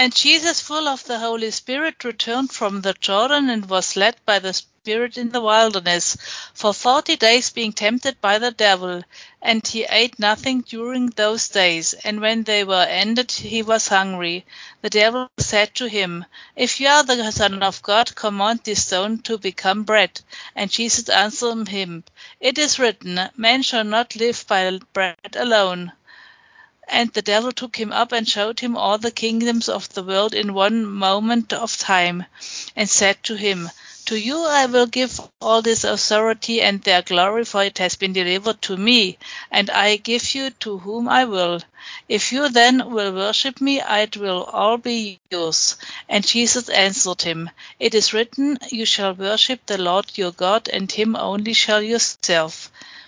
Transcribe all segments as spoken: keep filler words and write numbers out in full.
And Jesus, full of the Holy Spirit, returned from the Jordan and was led by the Spirit in the wilderness, for forty days being tempted by the devil. And he ate nothing during those days, and when they were ended, he was hungry. The devil said to him, If you are the Son of God, command this stone to become bread. And Jesus answered him, It is written, Man shall not live by bread alone. And the devil took him up and showed him all the kingdoms of the world in one moment of time, and said to him, To you I will give all this authority and their glory, for it has been delivered to me, and I give you to whom I will. If you then will worship me, it will all be yours. And Jesus answered him, It is written, You shall worship the Lord your God, and him only shall you serve.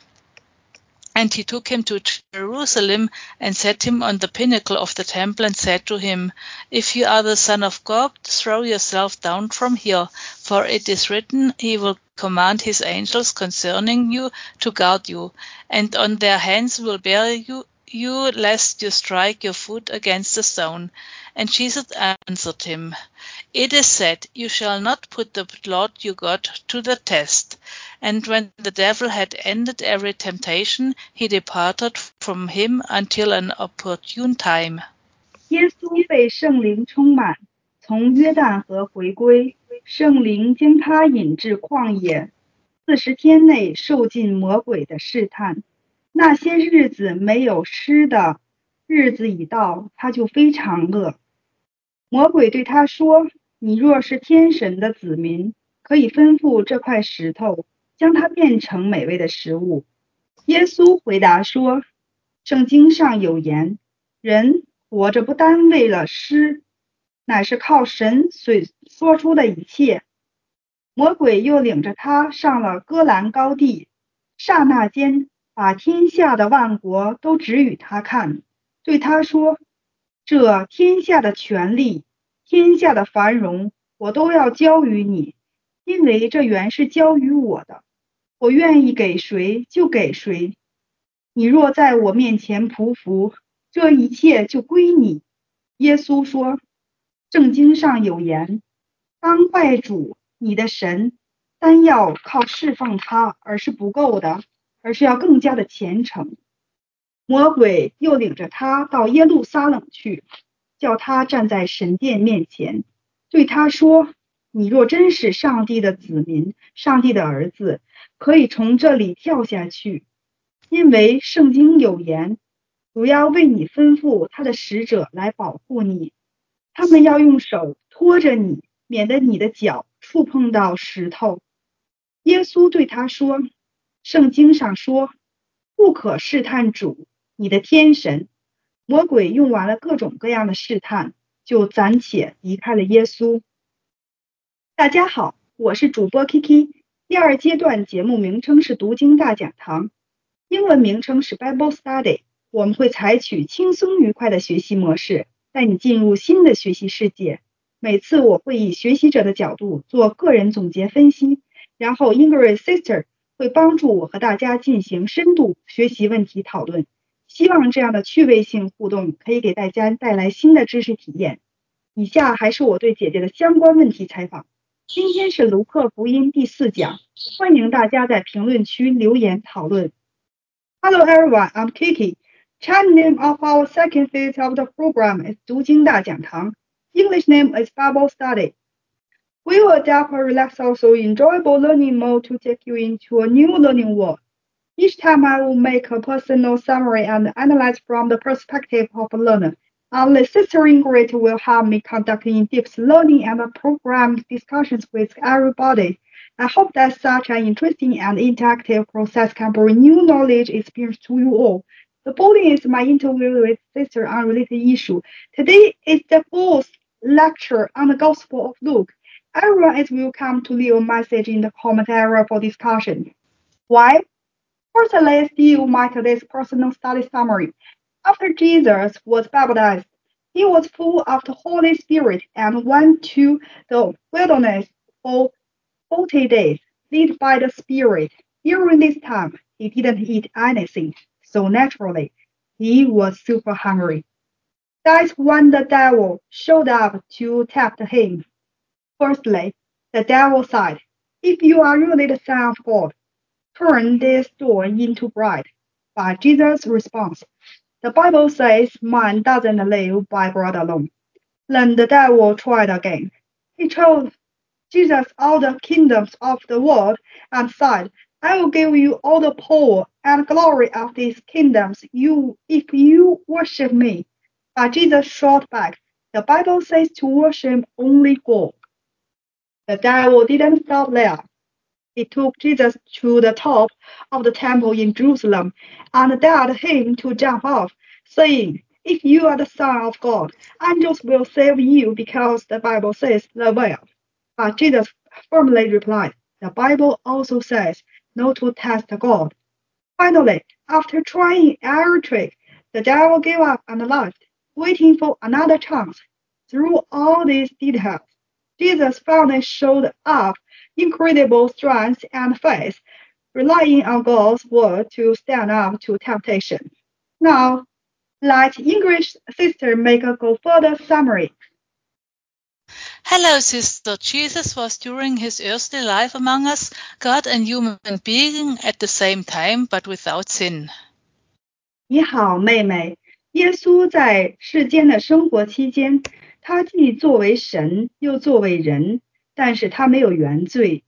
And he took him to Jerusalem, and set him on the pinnacle of the temple, and said to him, If you are the Son of God, throw yourself down from here, for it is written, He will command his angels concerning you to guard you, and on their hands will bear you, you lest you strike your foot against a stone. And Jesus answered him, It is said, You shall not put the Lord your God to the test. And when the devil had ended every temptation, he departed from him until an opportune time. 耶稣被圣灵充满，从约旦河回归，圣灵将他引至旷野，四十天内受尽魔鬼的试探。那些日子没有吃的，日子已到，他就非常饿。魔鬼对他说：“你若是天神的子民，可以吩咐这块石头，将它变成美味的食物。”耶稣回答说：“圣经上有言，人活着不单为了吃，乃是靠神所说出的一切。”魔鬼又领着他上了戈兰高地，刹那间把天下的万国都指与他看，对他说：“这天下的权力，天下的繁荣，我都要交于你，因为这原是交于我的，我愿意给谁就给谁。你若在我面前匍匐，这一切就归你。”耶稣说：“圣经上有言，当拜主你的神，单要靠侍奉他而是不够的，而是要更加的虔诚。”魔鬼又领着他到耶路撒冷去，叫他站在神殿面前，对他说：“你若真是上帝的子民，上帝的儿子，可以从这里跳下去，因为圣经有言，主要为你吩咐他的使者来保护你，他们要用手托着你，免得你的脚触碰到石头。”耶稣对他说：“圣经上说，不可试探主你的天神。”魔鬼用完了各种各样的试探，就暂且离开了耶稣。大家好，我是主播 Kiki。第二阶段节目名称是读经大讲堂，英文名称是 Bible Study。我们会采取轻松愉快的学习模式，带你进入新的学习世界。每次我会以学习者的角度做个人总结分析，然后 English Sister 会帮助我和大家进行深度学习问题讨论。希望这样的趣味性互动可以给大家带来新的知识体验。以下还是我对姐姐的相关问题采访。今天是卢克福音第四讲，欢迎大家在评论区留言讨论。Hello everyone, I'm Kiki. Chinese name of our second phase of the program is 读经大讲堂. English name is Bible Study. We will adapt a relaxed also enjoyable learning mode to take you into a new learning world. Each time I will make a personal summary and analyze from the perspective of a learner. Our sister Ingrid will help me conduct in-depth learning and program discussions with everybody. I hope that such an interesting and interactive process can bring new knowledge experience to you all. The following is my interview with sister on related issue. Today is the fourth lecture on the Gospel of Luke. Everyone is welcome to leave a message in the comment area for discussion. Why? First, let's deal with today's personal study summary. After Jesus was baptized, he was full of the Holy Spirit and went to the wilderness for forty days, led by the Spirit. During this time, he didn't eat anything, so naturally, he was super hungry. That's when the devil showed up to tempt him. Firstly, the devil said, "If you are really the Son of God, turn this stone into bread." But Jesus' response, "The Bible says man doesn't live by bread alone." Then the devil tried again. He told Jesus all the kingdoms of the world and said, "I will give you all the power and glory of these kingdoms you, if you worship me." But Jesus shot back, "The Bible says to worship only God." The devil didn't stop there. He took Jesus to the top of the temple in Jerusalem and dared him to jump off, saying, "If you are the Son of God, angels will save you because the Bible says the will." But Jesus firmly replied, "The Bible also says not to test God." Finally, after trying every trick, the devil gave up and left, waiting for another chance. Through all these details, Jesus finally showed up incredible strength and faith, relying on God's word to stand up to temptation. Now, let English sister make a go further summary. Hello, sister. Jesus was during his earthly life among us, God and human being at the same time, but without sin. 你好，妹妹。耶稣在世间的生活期间，他既作为神，又作为人，但是他没有原罪。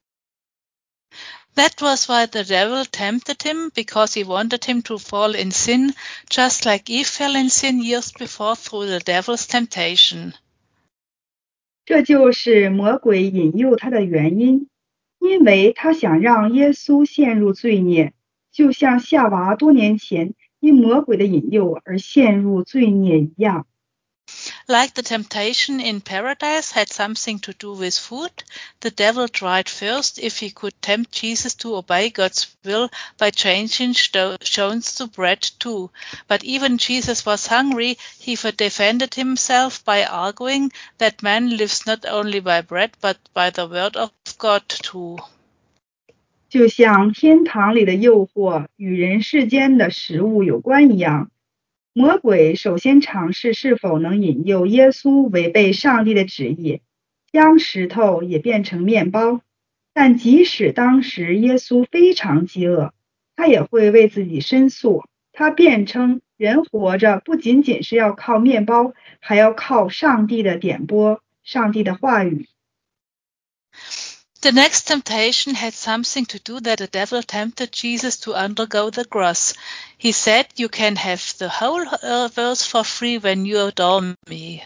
That was why the devil tempted him, because he wanted him to fall in sin, just like Eve fell in sin years before through the devil's temptation. 这就是魔鬼引诱他的原因，因为他想让耶稣陷入罪孽，就像夏娃多年前因魔鬼的引诱而陷入罪孽一样。 Like the temptation in paradise had something to do with food, the devil tried first if he could tempt Jesus to obey God's will by changing stones to bread too. But even Jesus was hungry, he defended himself by arguing that man lives not only by bread but by the word of God too. 就像天堂里的诱惑与人世间的食物有关一样，魔鬼首先尝试是否能引诱耶稣违背上帝的旨意，将石头也变成面包。但即使当时耶稣非常饥饿，他也会为自己申诉。他辩称人活着不仅仅是要靠面包，还要靠上帝的点拨，上帝的话语。 The next temptation had something to do that the devil tempted Jesus to undergo the cross. He said, "You can have the whole earth for free when you adore me."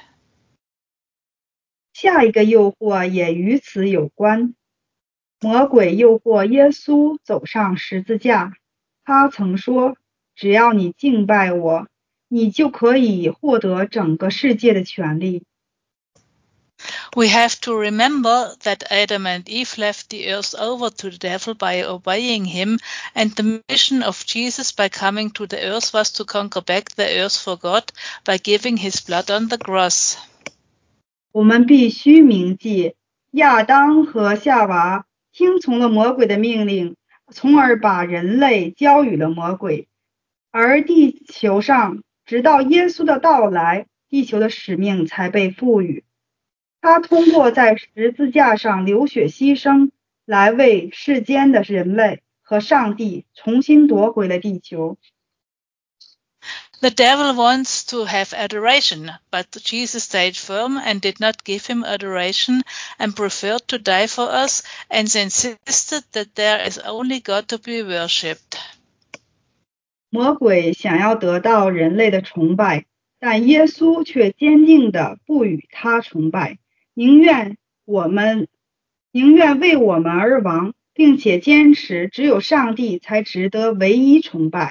下一个诱惑也与此有关。魔鬼诱惑耶稣走上十字架，他曾说，只要你敬拜我，你就可以获得整个世界的权利。 We have to remember that Adam and Eve left the earth over to the devil by obeying him, and the mission of Jesus by coming to the earth was to conquer back the earth for God by giving his blood on the cross. 我们必须铭记，亚当和夏娃听从了魔鬼的命令，从而把人类交予了魔鬼。而地球上，直到耶稣的到来，地球的使命才被赋予。他通过在十字架上流血牺牲，来为世间的人类和上帝重新夺回了地球。 The devil wants to have adoration, but Jesus stayed firm and did not give him adoration and preferred to die for us and insisted that there is only God to be worshipped. 魔鬼想要得到人类的崇拜，但耶稣却坚定地不与他崇拜，宁愿我们宁愿为我们而亡，并且坚持只有上帝才值得唯一崇拜。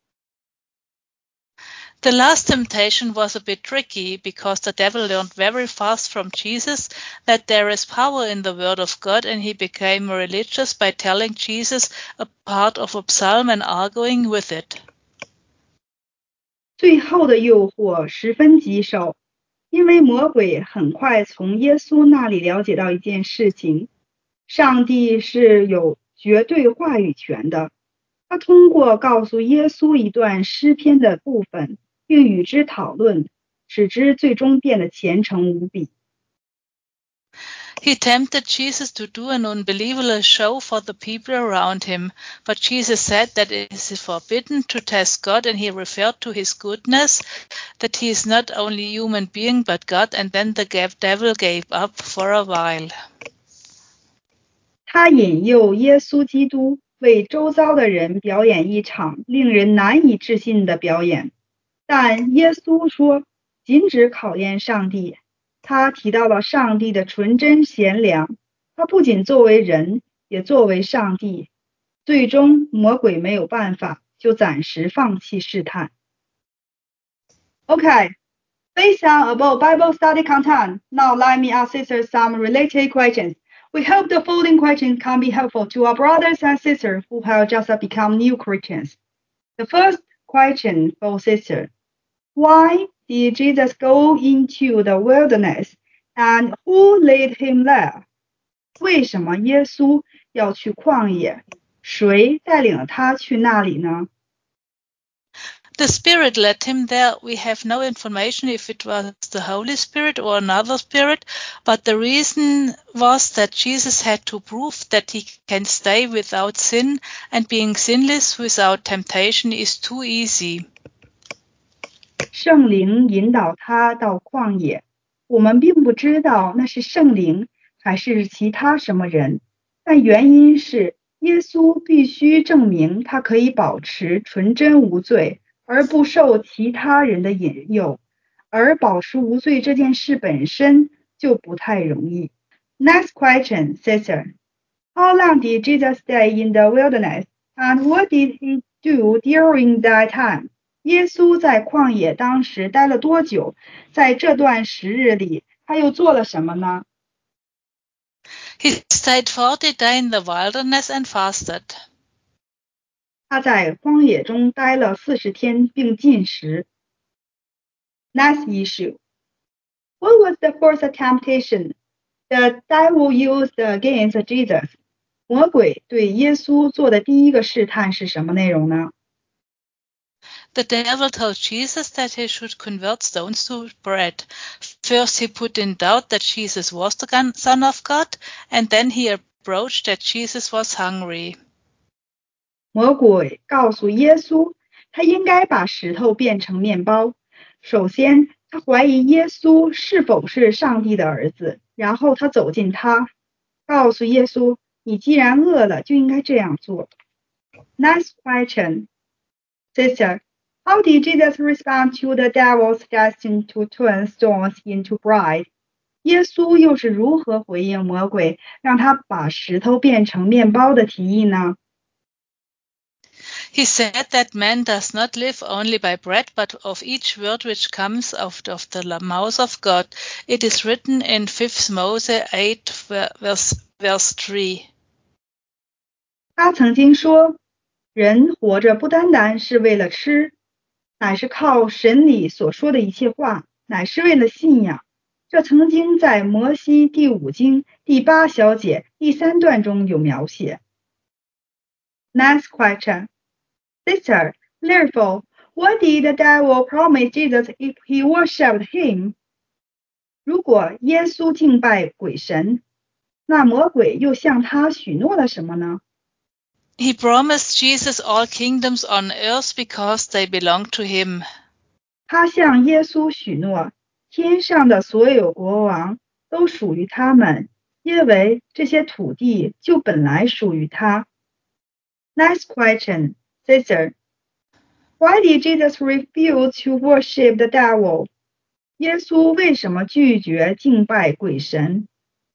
The last temptation was a bit tricky because the devil learned very fast from Jesus that there is power in the word of God, and he became religious by telling Jesus a part of a psalm and arguing with it. 最后的诱惑十分棘手，因为魔鬼很快从耶稣那里了解到一件事情，上帝是有绝对话语权的。他通过告诉耶稣一段诗篇的部分，并与之讨论， 使之最终变得虔诚无比。 He tempted Jesus to do an unbelievable show for the people around him, but Jesus said that it is forbidden to test God, and he referred to his goodness, that he is not only a human being but God, and then the devil gave up for a while. 他引诱耶稣基督为周遭的人表演一场令人难以置信的表演，但耶稣说，禁止考验上帝。他提到了上帝的纯真贤良，他不仅作为人，也作为上帝。最终，魔鬼没有办法，就暂时放弃试探。Okay, based on above Bible study content, now let me ask sisters some related questions. We hope the following questions can be helpful to our brothers and sisters who have just become new Christians. The first question for sister: Why did Jesus go into the wilderness, and who led him there? 为什么耶稣要去旷野？谁带领了他去那里呢？ The Spirit led him there. We have no information if it was the Holy Spirit or another spirit, but the reason was that Jesus had to prove that he can stay without sin, and being sinless without temptation is too easy. 圣灵引导他到旷野，我们并不知道那是圣灵还是其他什么人，但原因是耶稣必须证明他可以保持纯真无罪，而不受其他人的引诱，而保持无罪这件事本身就不太容易。Next question, sister. How long did Jesus stay in the wilderness, and what did he do during that time? 耶稣在旷野当时待了多久？在这段时日里，他又做了什么呢？ He stayed forty days in the wilderness and fasted. 他在荒野中待了四十天，并禁食。Next issue. What was the first temptation the devil used against Jesus? 魔鬼对耶稣做的第一个试探是什么内容呢？ The devil told Jesus that he should convert stones to bread. First he put in doubt that Jesus was the Son of God, and then he approached that Jesus was hungry. 魔鬼告诉耶稣，他应该把石头变成面包。首先，他怀疑耶稣是否是上帝的儿子，然后他走近他，告诉耶稣，你既然饿了，就应该这样做。Next question, sister. How did Jesus respond to the devil's suggestion to turn stones into bread? 耶稣又是如何回应魔鬼让他把石头变成面包的提议呢？ He said that man does not live only by bread, but of each word which comes out of the mouth of God. It is written in Fifth Moses eight, verse, verse three. 他曾经说，人活着不单单是为了吃，乃是靠神里所说的一切话，乃是为了信仰。这曾经在摩西第五经第八小节第三段中有描写。Next question. Sister, therefore, what did the devil promise Jesus if he worshipped him? 如果耶稣敬拜鬼神，那魔鬼又向他许诺了什么呢？ He promised Jesus all kingdoms on earth because they belong to him. 他向耶稣许诺，天上的所有国王都属于他们，因为这些土地就本来属于他。Next question, sister. Why did Jesus refuse to worship the devil? 耶稣为什么拒绝敬拜鬼神？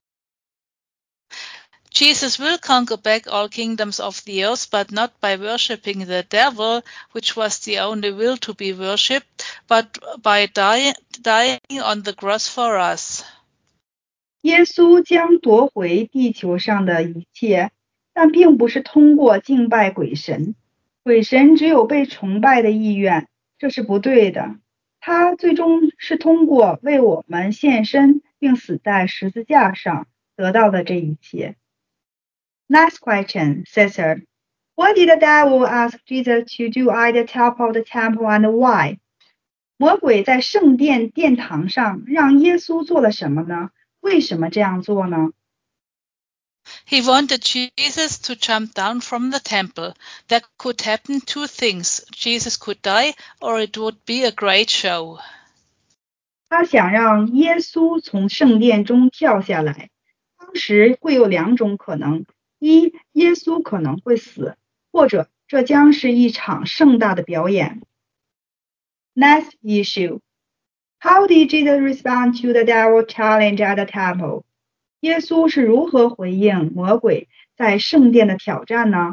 Jesus will conquer back all kingdoms of the earth, but not by worshipping the devil, which was the only will to be worshipped, but by dying, dying on the cross for us. 耶稣将夺回地球上的一切，但并不是通过敬拜鬼神。鬼神只有被崇拜的意愿，这是不对的。他最终是通过为我们献身并死在十字架上得到的这一切。Next question, sister. What did the devil ask Jesus to do at the top of the temple, and why? 魔鬼在圣殿殿堂上让耶稣做了什么呢？为什么这样做呢？ He wanted Jesus to jump down from the temple. That could happen two things. Jesus could die or it would be a great show. 他想让耶稣从圣殿中跳下来，当时会有两种可能：一，耶稣可能会死，或者这将是一场盛大的表演。Next issue. How did Jesus respond to the devil challenge at the temple? 耶稣是如何回应魔鬼在圣殿的挑战呢？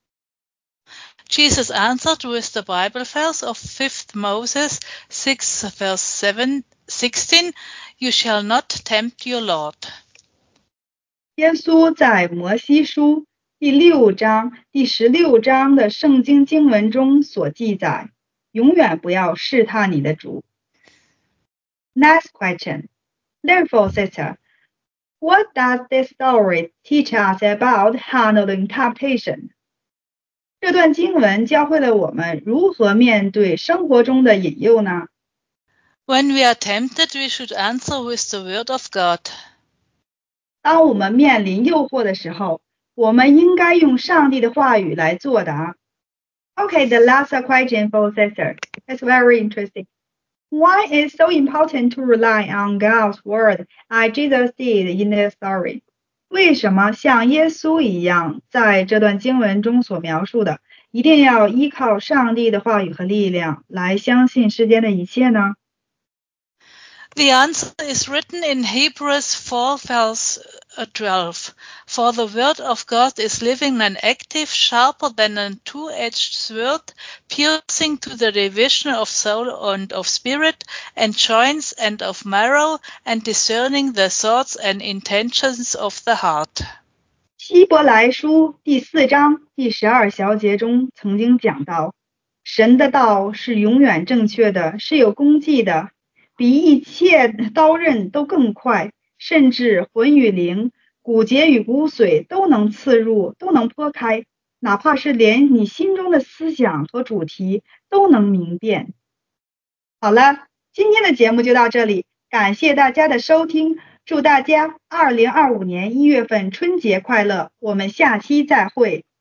Jesus answered with the Bible verse of fifth Moses six verse seven, sixteen, You shall not tempt your Lord. 耶稣在摩西书第六章第十六章的圣经经文中所记载，永远不要试探你的主。Next question. Therefore, sister, what does this story teach us about handling temptation? 这段经文教会了我们如何面对生活中的引诱呢？ When we are tempted, we should answer with the word of God. 当我们面临诱惑的时候，我们应该用上帝的话语来作答。Okay, the last question for sister. It's very interesting. Why is it so important to rely on God's word as Jesus did in this story? 为什么像耶稣一样，在这段经文中所描述的，一定要依靠上帝的话语和力量来相信世间的一切呢？ The answer is written in Hebrews four verse twelve. For the word of God is living and active, sharper than a two-edged sword, piercing to the division of soul and of spirit, and joints and of marrow, and discerning the thoughts and intentions of the heart. 希伯来书第四章第十二小节中曾经讲到，神的道是永远正确的，是有功绩的，比一切刀刃都更快，甚至魂与灵、骨节与骨髓都能刺入，都能剖开，哪怕是连你心中的思想和主题都能明辨。好了，今天的节目就到这里，感谢大家的收听，祝大家二零二五年一月份春节快乐，我们下期再会。